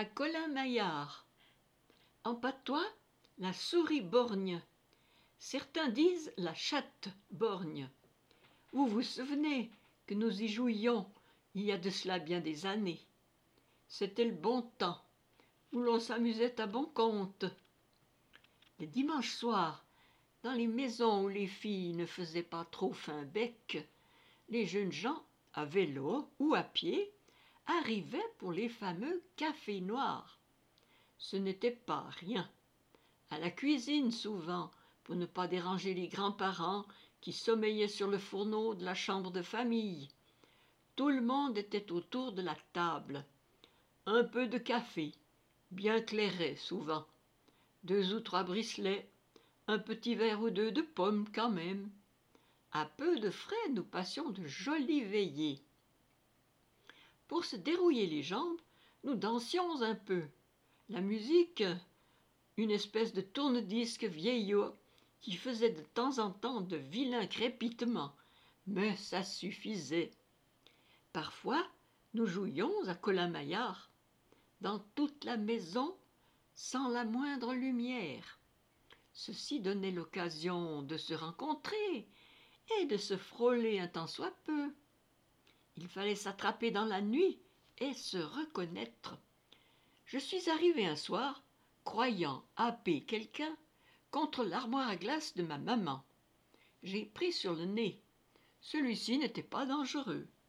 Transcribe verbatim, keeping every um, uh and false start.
à Colin-Maillard. En patois, la souris borgne. Certains disent la chatte borgne. Vous vous souvenez que nous y jouions il y a de cela bien des années. C'était le bon temps, où l'on s'amusait à bon compte. Les dimanches soirs, dans les maisons où les filles ne faisaient pas trop fin bec, les jeunes gens, à vélo ou à pied, arrivaient pour les fameux cafés noirs. Ce n'était pas rien. À la cuisine souvent, pour ne pas déranger les grands-parents qui sommeillaient sur le fourneau de la chambre de famille. Tout le monde était autour de la table. Un peu de café, bien clairet souvent. Deux ou trois bricelets, un petit verre ou deux de pommes quand même. À peu de frais, nous passions de jolies veillées. Pour se dérouiller les jambes, nous dansions un peu. La musique, une espèce de tourne-disque vieillot qui faisait de temps en temps de vilains crépitements, mais ça suffisait. Parfois, nous jouions à Colin-Maillard, dans toute la maison, sans la moindre lumière. Ceci donnait l'occasion de se rencontrer et de se frôler un tant soit peu. Il fallait s'attraper dans la nuit et se reconnaître. Je suis arrivé un soir, croyant happer quelqu'un, contre l'armoire à glace de ma maman. J'ai pris sur le nez. Celui-ci n'était pas dangereux.